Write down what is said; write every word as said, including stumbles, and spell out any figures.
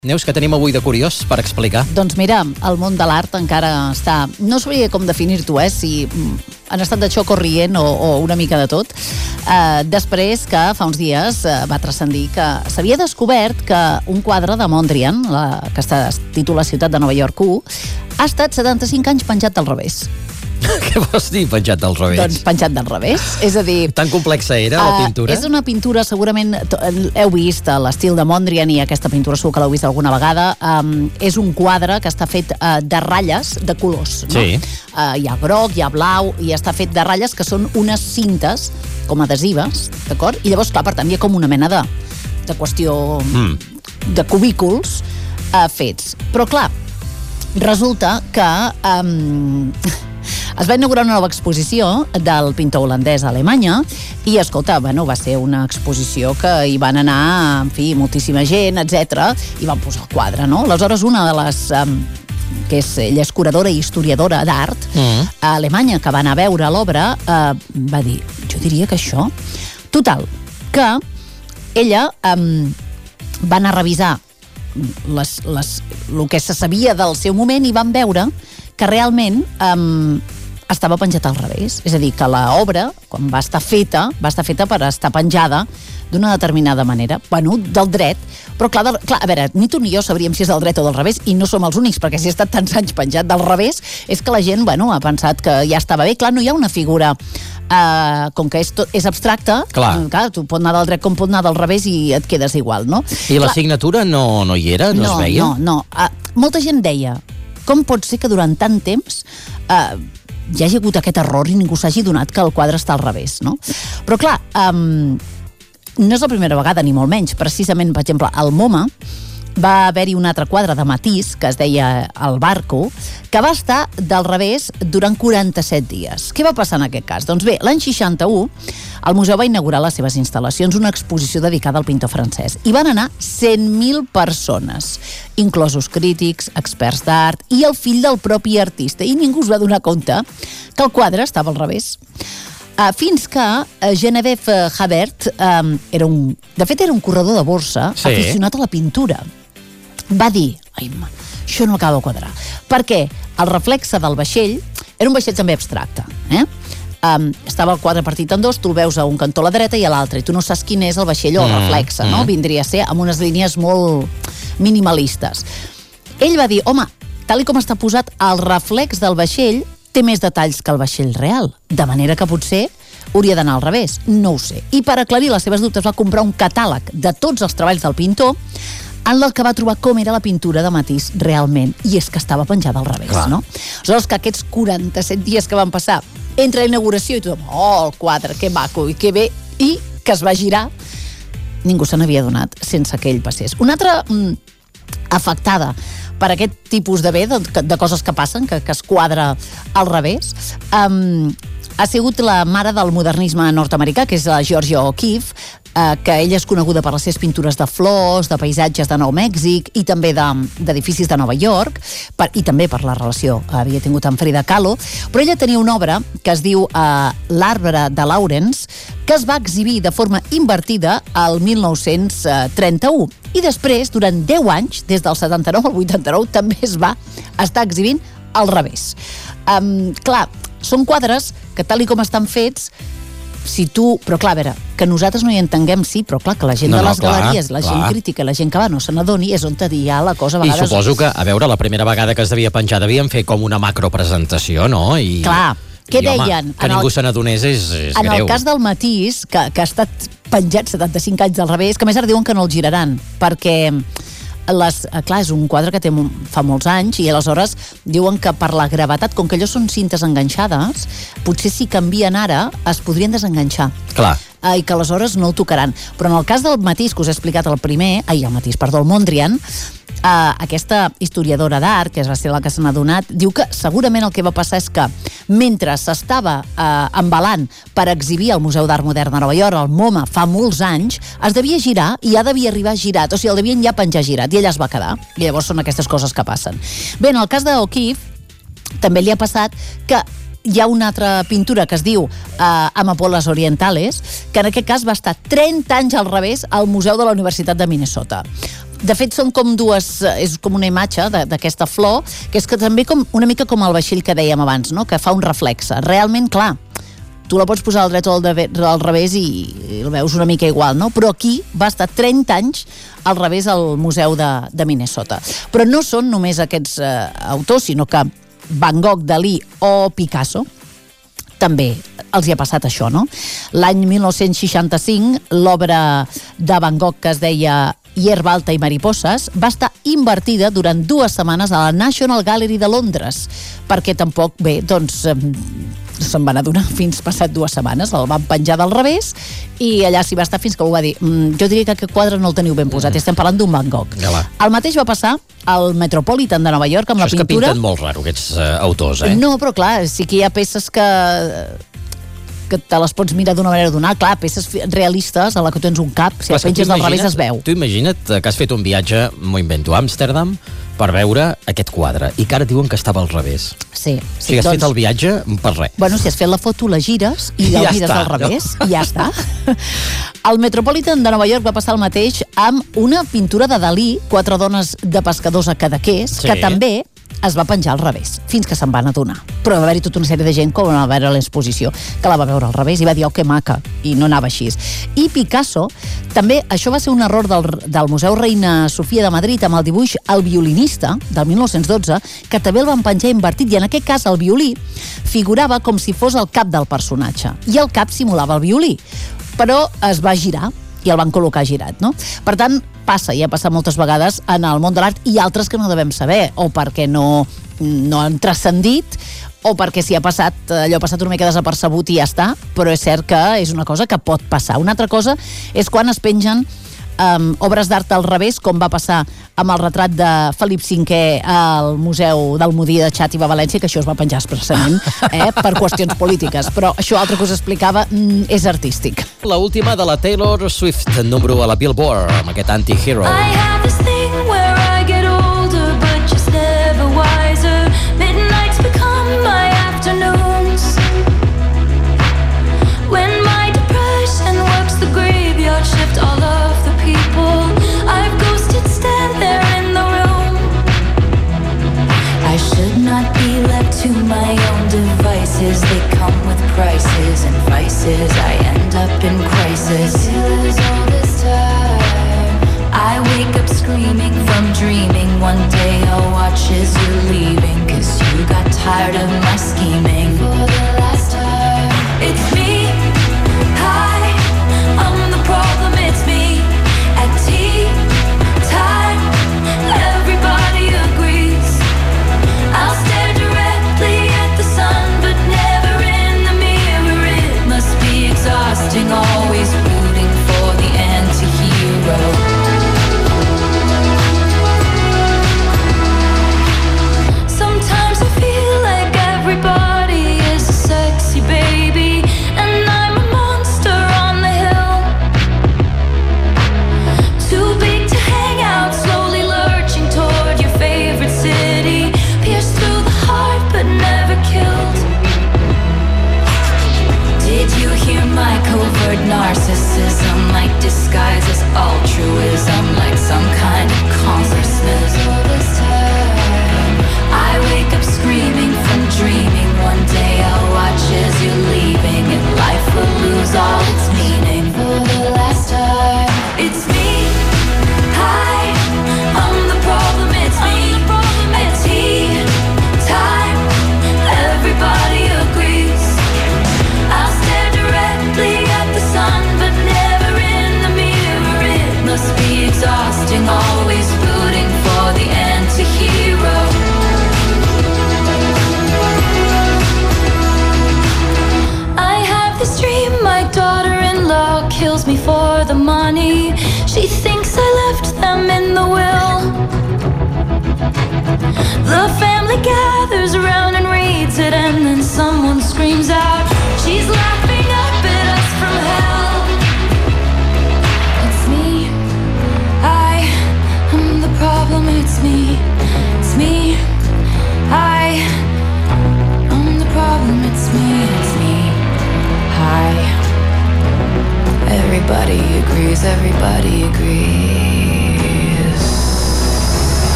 Neus, que tenim avui de curiós per explicar? Doncs mira, el món de l'art encara està... No sabria com definir-t'ho, eh? Si han estat de xoc o rient o, o una mica de tot. Eh, després que fa uns dies eh, va transcendir que s'havia descobert que un quadre de Mondrian, la, que està, es titula Ciutat de Nova York u, ha estat setanta-cinc anys penjat del revés. Què vols dir, penjat del revés? Doncs penjat del revés. És a dir... Tan complexa era la pintura? Uh, és una pintura, segurament, heu vist l'estil de Mondrian i aquesta pintura segur que l'heu vist alguna vegada. Um, és un quadre que està fet uh, de ratlles de colors. No? Sí. Uh, hi ha groc, hi ha blau, i està fet de ratlles que són unes cintes com adhesives, d'acord? I llavors, clar, per tant, hi ha com una mena de, de qüestió mm. de cubículs uh, fets. Però, clar, resulta que... Um, es va inaugurar una nova exposició del pintor holandès a Alemanya i, escolta, bueno, va ser una exposició que hi van anar, en fi, moltíssima gent, etcètera, i van posar el quadre, no? Aleshores, una de les... Um, que és, ella és curadora i historiadora d'art, mm. a Alemanya, que va anar a veure l'obra, uh, va dir, jo diria que això... Total, que ella um, va anar a revisar les, les, el que se sabia del seu moment i van veure que realment... Um, estava penjat al revés. És a dir, que l'obra, quan va estar feta, va estar feta per estar penjada d'una determinada manera. Bueno, del dret. Però clar, de, clar, a veure, ni tu ni jo sabríem si és del dret o del revés, i no som els únics, perquè si ha estat tants anys penjat del revés, és que la gent, bueno, ha pensat que ja estava bé. Clar, no hi ha una figura... Uh, com que és, tot, és abstracte, clar. clar, tu pot anar del dret com pot anar del revés i et quedes igual, no? I la signatura no, no hi era? No, no es veia? No, no. Uh, molta gent deia, com pot ser que durant tant temps... Uh, hi hagi hagut aquest error i ningú s'hagi donat que el quadre està al revés, no? Però clar, um, no és la primera vegada, ni molt menys. Precisament, per exemple, al MoMA va haver-hi un altre quadre de Matisse, que es deia El Barco, que va estar del revés durant quaranta-set dies. Què va passar en aquest cas? Doncs bé, l'any seixanta-u, el museu va inaugurar les seves instal·lacions, una exposició dedicada al pintor francès. Hi van anar cent mil persones, inclosos crítics, experts d'art i el fill del propi artista. I ningú es va donar compte que el quadre estava al revés. Uh, fins que uh, Geneviève Habert um, era un, de fet era un corredor de borsa, sí. aficionat a la pintura. Va dir, ai, ma, això no acaba de quadrar, perquè el reflexe del vaixell era un vaixell també abstracte, eh? Um, estava el quadre partit en dos, tu el veus a un cantó a la dreta i a l'altre, i tu no saps quin és el vaixell o el reflexe, no? Mm. Vindria a ser amb unes línies molt minimalistes. Ell va dir, home, tal i com està posat, el reflex del vaixell té més detalls que el vaixell real, de manera que potser hauria d'anar al revés, no ho sé. I per aclarir les seves dubtes va comprar un catàleg de tots els treballs del pintor en el que va trobar com era la pintura de Matisse realment, i és que estava penjada al revés, clar. No? Aleshores, que aquests quaranta-set dies que van passar entre la inauguració i tothom, oh, el quadre, que maco i que bé, i que es va girar, ningú se n'havia donat sense que ell passés. Una altra mm, afectada per aquest tipus de bé, de, de coses que passen, que, que es quadra al revés, um, ha sigut la mare del modernisme nord-americà, que és la Georgia O'Keeffe, eh, que ella és coneguda per les seves pintures de flors, de paisatges de Nou Mèxic i també d'edificis de, de Nova York, per, i també per la relació que havia tingut amb Frida Kahlo, però ella tenia una obra que es diu eh, L'arbre de Lawrence, que es va exhibir de forma invertida al mil nou-cents trenta-u. I després, durant deu anys, des del setanta-nou al vuitanta-nou, també es va estar exhibint al revés. Um, clar, són quadres que tal i com estan fets, si tu... Però clar, a veure, que nosaltres no hi entenguem, sí, però clar, que la gent no, de les no, clar, galeries, la clar. gent crítica, la gent que va no se n'adoni, és on hi ha la cosa a vegades... I suposo que, a veure, la primera vegada que es devia penjar devien fer com una macropresentació, no? I... Clar, què I, home, deien? que ningú el... se n'adonés és, és en greu. En el cas del Matisse, que, que ha estat penjat setanta-cinc anys al revés, que més ara diuen que no el giraran, perquè... Les, clar, és un quadre que té, fa molts anys i aleshores diuen que per la gravetat, com que allò són cintes enganxades, potser si canvien ara es podrien desenganxar. Clar. Eh, i que aleshores no el tocaran. Però en el cas del Matisse, que us he explicat el primer, ai, el Matisse, perdó, el Mondrian, eh, aquesta historiadora d'art, que va ser la que se n'ha donat, diu que segurament el que va passar és que mentre s'estava eh, embalant per exhibir al Museu d'Art Modern de Nova York, al MoMA, fa molts anys, es devia girar i ja devia arribar girat, o sigui, el devien ja penjar girat, i allà es va quedar. I llavors són aquestes coses que passen. Bé, en el cas d'O'Keeffe, també li ha passat que hi ha una altra pintura que es diu eh, Amapolas Orientales, que en aquest cas va estar trenta anys al revés al Museu de la Universitat de Minnesota. de fet són com dues, és com una imatge d'aquesta flor, que és que també com una mica com el vaixell que dèiem abans, no? Que fa un reflexe. Realment, clar, tu la pots posar al dret o al, de, al revés i, i el veus una mica igual, no? Però aquí va estar trenta anys al revés al Museu de, de Minnesota. Però no són només aquests eh, autors, sinó que Van Gogh, Dalí o Picasso també els hi ha passat això, no? L'any mil nou-cents seixanta-cinc, l'obra de Van Gogh, que es deia Hierba alta i mariposas, va estar invertida durant dues setmanes a la National Gallery de Londres, perquè tampoc, bé, doncs, se'n van adonar fins passat dues setmanes, el van penjar del revés i allà s'hi va estar fins que algú va dir mm, jo diria que aquest quadre no el teniu ben posat, mm. estem parlant d'un Van Gogh. Ja va. El mateix va passar al Metropolitan de Nova York amb Això la pintura. Això és que pinten molt raro, aquests uh, autors, eh? No, però clar, sí que hi ha peces que que te les pots mirar d'una manera o d'una. Clar, peces realistes a la que tens un cap, si les penges del revés es veu. Tu imagina't que has fet un viatge, m'ho invento, a Amsterdam, per veure aquest quadre, i que ara diuen que estava al revés. Sí. O sigui, has doncs, fet el viatge per res. Bueno, si has fet la foto, la gires i ja el mires al revés, no? I ja està. Al Metropolitan de Nova York va passar el mateix amb una pintura de Dalí, Quatre dones de pescadors a Cadaqués, sí. Que també es va penjar al revés, fins que se'n van adonar. Però va haver-hi tota una sèrie de gent que va veure l'exposició, que la va veure al revés i va dir, oh, que maca, i no anava així. I Picasso, també, això va ser un error del, del Museu Reina Sofia de Madrid amb el dibuix El violinista, del mil nou-cents dotze, que també el van penjar invertit, i en aquest cas el violí figurava com si fos el cap del personatge, i el cap simulava el violí, però es va girar, i el van col·locar girat, no? Per tant, passa, i ha passat moltes vegades en el món de l'art, i altres que no devem saber, o perquè no, no han transcendit, o perquè si ha passat, allò ha passat una mica desapercebut i ja està, però és cert que és una cosa que pot passar. Una altra cosa és quan es pengen um, obres d'art al revés, com va passar amb el retrat de Felip cinquè al Museu d'Almodí de Xàtiva, València, que això es va penjar expressament eh, per qüestions polítiques, però això altre que us explicava mm, és artístic. La última de la Taylor Swift, número a la Billboard, amb aquest Anti-Hero.